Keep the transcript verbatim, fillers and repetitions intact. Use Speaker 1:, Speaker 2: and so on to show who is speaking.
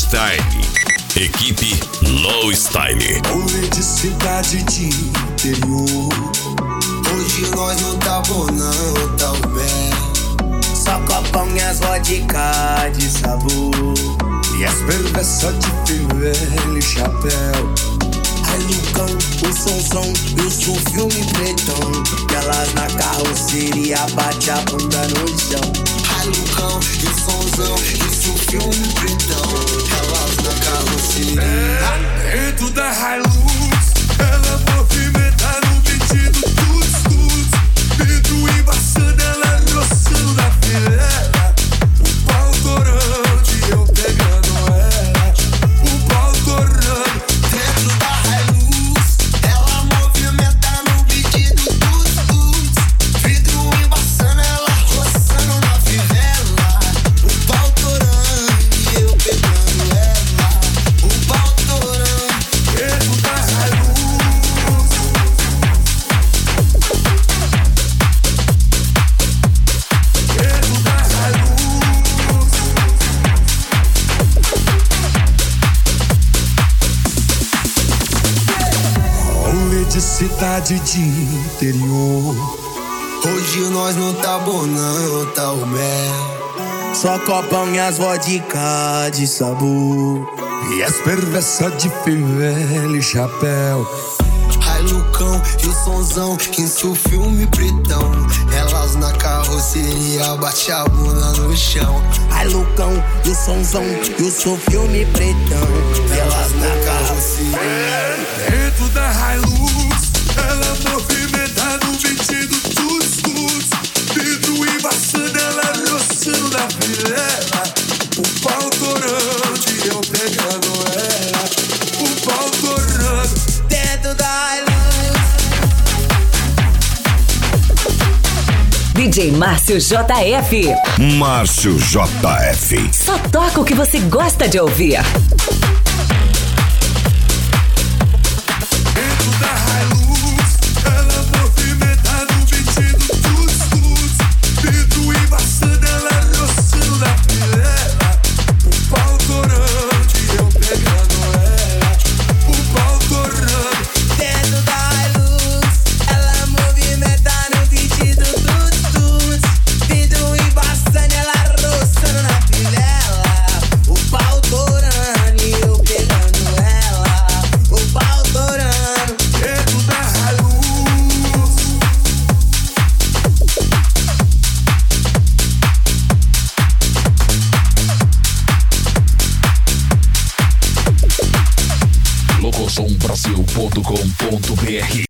Speaker 1: Style. Equipe Low Style.
Speaker 2: Rolê de cidade de interior. Hoje nós não tá bom não, tá o bem.
Speaker 3: Só copão e as vodka de sabor.
Speaker 2: E as perversas de fivela e chapéu.
Speaker 3: Ai Lucão, o sonzão, isso um filme pretão. E elas na carroceria bate a bunda no chão.
Speaker 2: Ai Lucão, e o sonzão, isso um filme pretão. Elas na carroceria. É, dentro da Hilux, ela movimenta no pedido tuts, tuts. Vidro embaçando, ela roçando na filela. O pau torando e eu pegando ela. O pau torando dentro da Hilux, ela movimenta no pedido tuts, tuts. Vidro embaçando, ela roçando na fivela. O pau torando e eu pegando ela. O pau torando dentro da Hilux. Dentro da Hilux. Rolê de cidade de interior. Hoje nós não tá bom não, tá o mel.
Speaker 3: Só copão e as vodka de sabor.
Speaker 2: E as perversas de fivela e chapéu. Ai Lucão e o sonzão, isso filme pretão. Elas na carroceria bate a bunda no chão.
Speaker 3: Ai Lucão, e o sonzão, isso filme pretão. E elas na carroceria.
Speaker 2: Dentro da Hilux, ela movimenta no vestido tuts, tuts. Vidro embaçando, ela roçando na filela. O pau torando e eu pegando ela. O pau torando
Speaker 3: Dentro da Hilux.
Speaker 4: D J Márcio J F.
Speaker 1: Márcio J F.
Speaker 4: Só toca o que você gosta de ouvir.
Speaker 2: dentro da Hilux, ela movimenta no vestido tuts, tuts. Vidro embaçando, ela roçando na filela. O pau torando e eu pegando ela. O pau torando
Speaker 3: Dentro da Hilux, ela movimenta no vestido tuts, tuts. Vidro embaçando, ela roçando na filela. O pau torando e eu pegando ela. O pau torando
Speaker 2: dentro da Hilux.
Speaker 1: locosom brasil ponto com ponto br